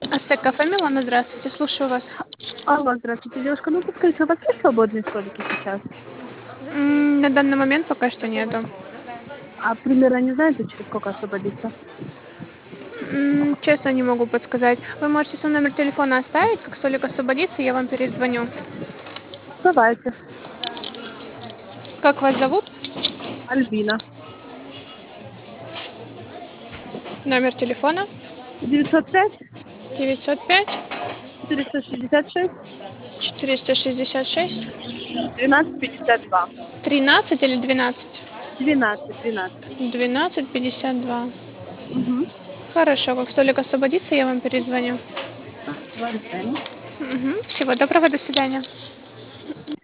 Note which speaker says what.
Speaker 1: Ацтек кафе Милана, здравствуйте, слушаю вас.
Speaker 2: Алло, здравствуйте, девушка. Ну, подскажите, у вас есть свободные столики сейчас?
Speaker 1: На данный момент пока что нету.
Speaker 2: А примерно не знаете, через сколько освободится?
Speaker 1: Честно не могу подсказать. Вы можете свой номер телефона оставить, как столик освободится, я вам перезвоню.
Speaker 2: Давайте.
Speaker 1: Как вас зовут?
Speaker 2: Альбина.
Speaker 1: Номер телефона?
Speaker 2: 905
Speaker 1: 905
Speaker 2: 466
Speaker 1: 466
Speaker 2: 1252.
Speaker 1: 13 или 12?
Speaker 2: 12.
Speaker 1: 1252.
Speaker 2: Угу.
Speaker 1: Хорошо, как столик освободится, я вам перезвоню.
Speaker 2: Ладно.
Speaker 1: Всего доброго, до свидания.